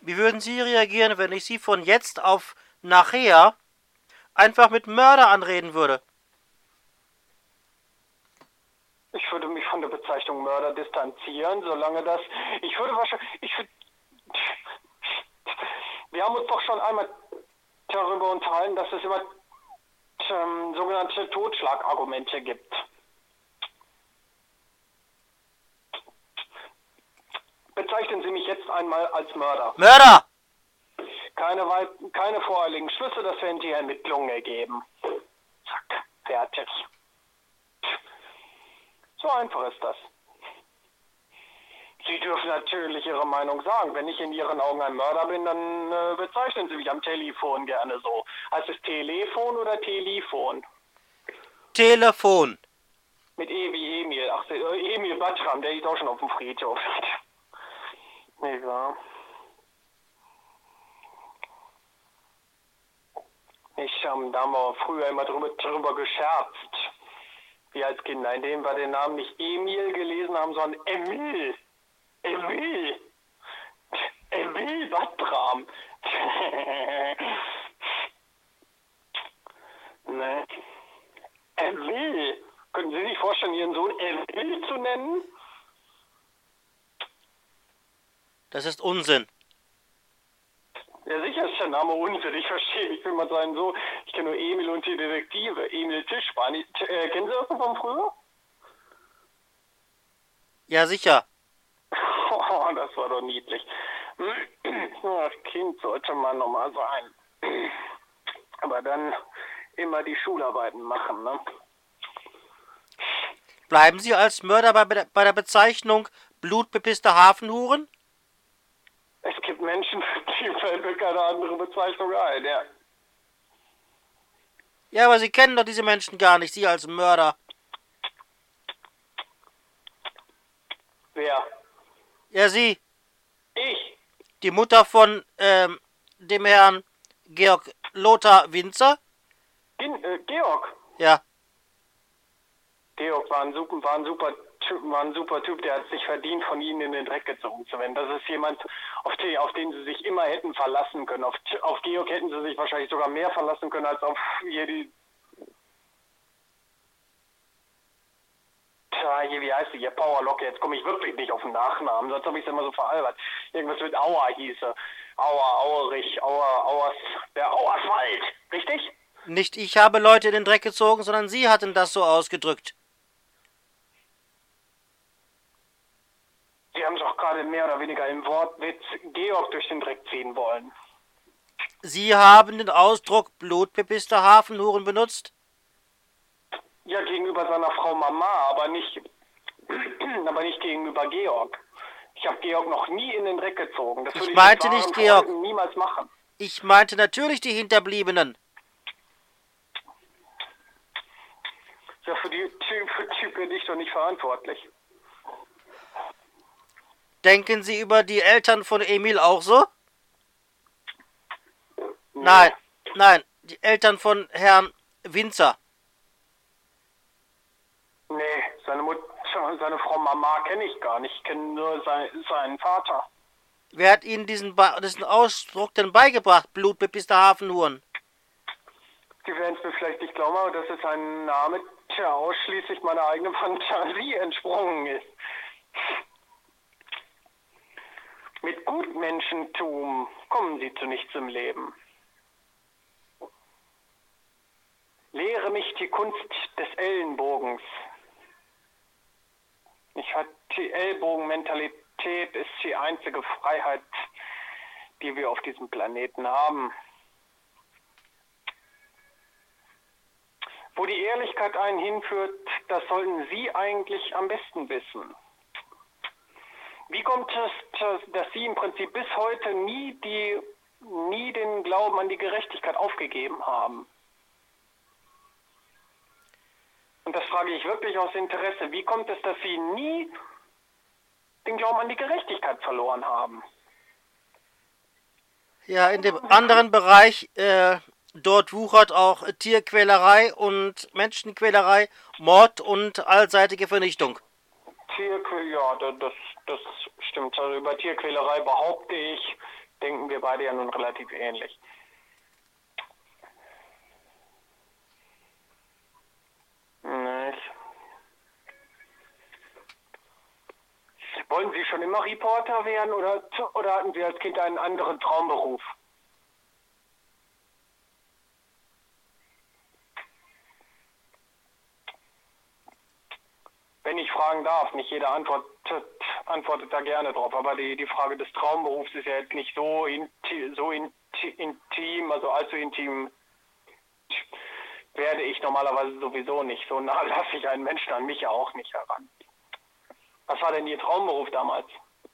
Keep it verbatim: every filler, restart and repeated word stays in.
Wie würden Sie reagieren, wenn ich Sie von jetzt auf nachher einfach mit Mörder anreden würde? Ich würde mich von der Bezeichnung Mörder distanzieren, solange das... Ich würde wahrscheinlich... Ich würde, wir haben uns doch schon einmal darüber unterhalten, dass es immer ähm, sogenannte Totschlagargumente gibt. Bezeichnen Sie mich jetzt einmal als Mörder. Mörder! Keine, keine voreiligen Schlüsse, das werden die Ermittlungen ergeben. Zack, fertig. So einfach ist das. Sie dürfen natürlich Ihre Meinung sagen. Wenn ich in Ihren Augen ein Mörder bin, dann äh, bezeichnen Sie mich am Telefon gerne so. Heißt es Telefon oder Telefon? Telefon. Mit E wie Emil. Ach, äh, Emil Battram, der ist auch schon auf dem Friedhof. Nicht wahr? Ich, ähm, da haben wir früher immer drüber, drüber gescherzt. Wir als Kinder, indem wir den Namen nicht Emil gelesen haben, sondern Emil. Emil. Emil Battram. Ne? Emil. Können Sie sich vorstellen, Ihren Sohn Emil zu nennen? Das ist Unsinn. Ja, sicher ist der Name Unsinn. Ich verstehe. Ich will mal sagen, so, ich kenne nur Emil und die Detektive. Emil Tischbein. Äh, kennen Sie das noch von früher? Ja, sicher. Oh, das war doch niedlich. Das Kind sollte man nochmal sein. Aber dann immer die Schularbeiten machen, ne? Bleiben Sie als Mörder bei, bei der Bezeichnung blutbepisste Hafenhuren? Es gibt Menschen, die fällt mir keine andere Bezeichnung ein, ja. Ja, aber Sie kennen doch diese Menschen gar nicht, Sie als Mörder. Wer? Ja, Sie. Ich? Die Mutter von ähm, dem Herrn Georg Lothar Winzer? Gen äh, Georg? Ja. Georg war ein super, war ein super Typ, war ein super Typ, der hat sich verdient, von Ihnen in den Dreck gezogen zu werden. Das ist jemand, auf den, auf den Sie sich immer hätten verlassen können. Auf, auf Georg hätten Sie sich wahrscheinlich sogar mehr verlassen können als auf hier die... Tja, hier, wie heißt sie? Hier, Powerlocke. Jetzt komme ich wirklich nicht auf den Nachnamen, sonst habe ich es immer so veralbert. Irgendwas mit Auer hieße. Auer, Auerich, Auer, Auers, der Auerswald. Richtig? Nicht ich habe Leute in den Dreck gezogen, sondern Sie hatten das so ausgedrückt. Sie haben es auch gerade mehr oder weniger im Wortwitz Georg durch den Dreck ziehen wollen. Sie haben den Ausdruck blutbepisste Hafenhuren benutzt? Ja, gegenüber seiner Frau Mama, aber nicht, aber nicht gegenüber Georg. Ich habe Georg noch nie in den Dreck gezogen. Das Ich würde ich meinte mit nicht wahren Georg. Freunden niemals machen. Ich meinte natürlich die Hinterbliebenen. Ja, für die Typ, für Typ bin ich doch nicht verantwortlich. Denken Sie über die Eltern von Emil auch so? Nee. Nein, nein, die Eltern von Herrn Winzer. Nee, seine Mutter, seine Frau Mama kenne ich gar nicht. Ich kenne nur sein, seinen Vater. Wer hat Ihnen diesen, ba diesen Ausdruck denn beigebracht, blutbepisste Hafenhuren? Sie werden es mir vielleicht nicht glauben, aber das ist ein Name, der ausschließlich meiner eigenen Fantasie entsprungen ist. Mit Gutmenschentum kommen Sie zu nichts im Leben. Lehre mich die Kunst des Ellenbogens. Ich hatte die Ellbogenmentalität ist die einzige Freiheit, die wir auf diesem Planeten haben. Wo die Ehrlichkeit einen hinführt, das sollten Sie eigentlich am besten wissen. Wie kommt es, dass Sie im Prinzip bis heute nie, die, nie den Glauben an die Gerechtigkeit aufgegeben haben? Und das frage ich wirklich aus Interesse. Wie kommt es, dass Sie nie den Glauben an die Gerechtigkeit verloren haben? Ja, in dem anderen Bereich, äh, dort wuchert auch Tierquälerei und Menschenquälerei, Mord und allseitige Vernichtung. Tierquälerei, ja, das, das stimmt. Also über Tierquälerei behaupte ich, denken wir beide ja nun relativ ähnlich. Nicht. Wollten Sie schon immer Reporter werden oder, oder hatten Sie als Kind einen anderen Traumberuf? Wenn ich fragen darf, nicht jeder antwortet, antwortet da gerne drauf, aber die, die Frage des Traumberufs ist ja jetzt nicht so, inti, so inti, intim, also allzu intim werde ich normalerweise sowieso nicht. So nah lasse ich einen Menschen an mich ja auch nicht heran. Was war denn Ihr Traumberuf damals?